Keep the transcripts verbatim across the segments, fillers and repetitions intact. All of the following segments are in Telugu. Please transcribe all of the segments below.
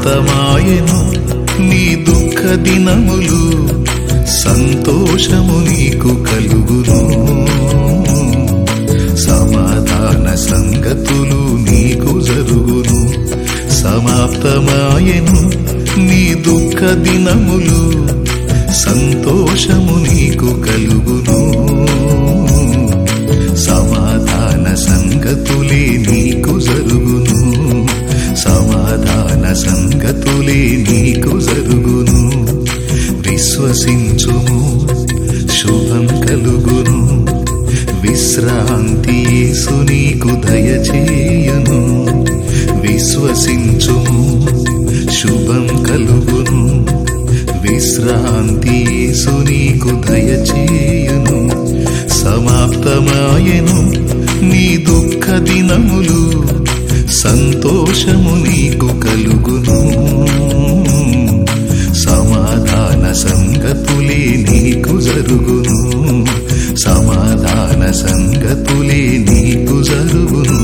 సమాప్తమాయెను నీ దుఃఖ దినములు, సంతోషము నీకు కలుగును. సమాధాన సంగతులు నీకు జరుగును. సమాప్తమాయెను నీ దుఃఖ దినములు, సంతోషము నీకు కలుగును. సమాధాన సంగతులే నీకు జరుగును. సమాధాన సంగతులే నీకు జరుగును. విశ్వసించుము, శుభం కలుగును. విశ్రాంతి యేసు నీకు దయచేయును. విశ్వసించుము, శుభం కలుగును. విశ్రాంతి యేసు నీకు దయచేయును. సమాప్తమాయెను నీ దుఃఖ దినములు, సంతోషము నీకు కలుగును. సమాధాన సంగతులే నీకు జరుగును. సమాధాన సంగతులే నీకు జరుగును.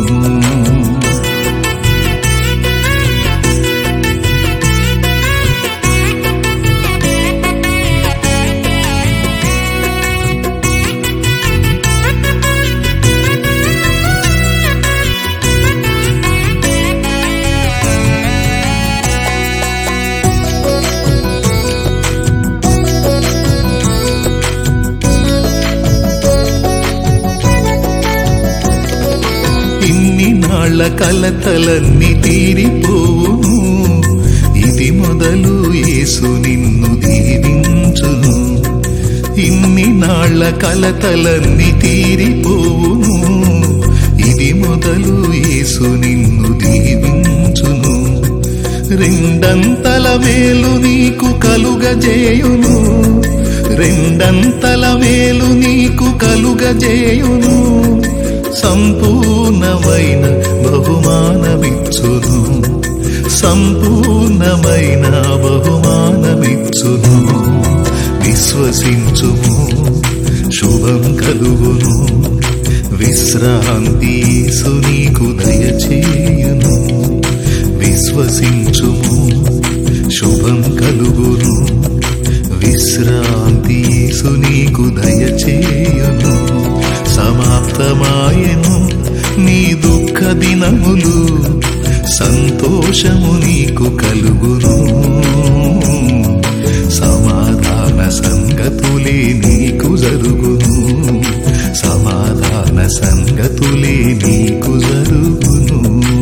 నాళ్ళ కలతలన్నీ తీరిపోవును. ఇది మొదలు యేసు నిన్ను దీవించును. ఇన్ని నాళ్ళ కలతలన్నీ తీరిపోవును. ఇది మొదలు యేసు నిన్ను దీవించును. రెండంతల మేలు నీకు కలుగజేయును. రెండంతల మేలు నీకు కలుగజేయును. సంపూర్ణమైన బహుమానమిచ్చును. సంపూర్ణమైన బహుమానమిచ్చును. విశ్వసించుము, శుభం కలుగును. విశ్రాంతి యేసు నీకు దయచేయును. విశ్వసించుము, శుభం కలుగును. విశ్రాంతి యేసు నీకు దయచేయును. సమాప్తమాయెను నీ దుఃఖ దినములు, సంతోషము నీకు కలుగును. సమాధాన సంగతులే నీకు జరుగును. సమాధాన సంగతులే నీకు జరుగును.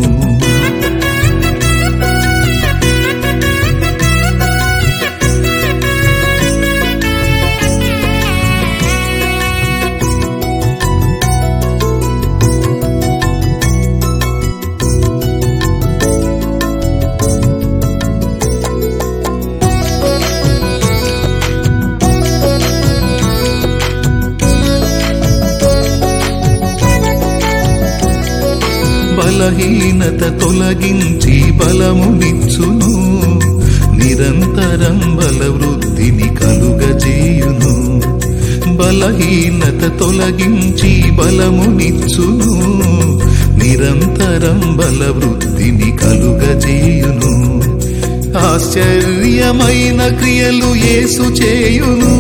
బలహీనత తొలగించి బలమునిచ్చును. నిరంతరం బల వృద్ధిని కలుగజేయును. బలహీనత తొలగించి బలమునిచ్చును. నిరంతరం బల వృద్ధిని కలుగజేయును. ఆశ్చర్యమైన క్రియలు యేసు చేయును.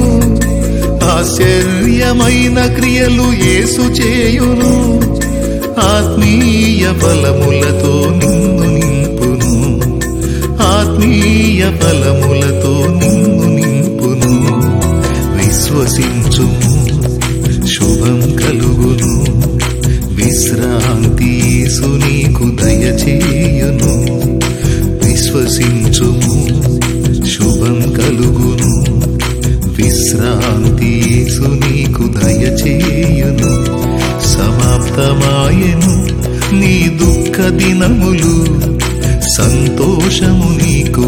ఆశ్చర్యమైన క్రియలు యేసు చేయును. ఆత్మీయ బలములతో నిన్ను నింపును. ఆత్మీయ బలములతో నిన్ను నింపును. విశ్వసించుము, శుభం కలుగును. విశ్రాంతి యేసు నీకు దయచేయును. విశ్వసించుము, శుభం కలుగును. విశ్రాంతి యేసు నీకు దయచేయును. సమాప్తమాయెను నీ దుఃఖ దినములు, సంతోషము నీకు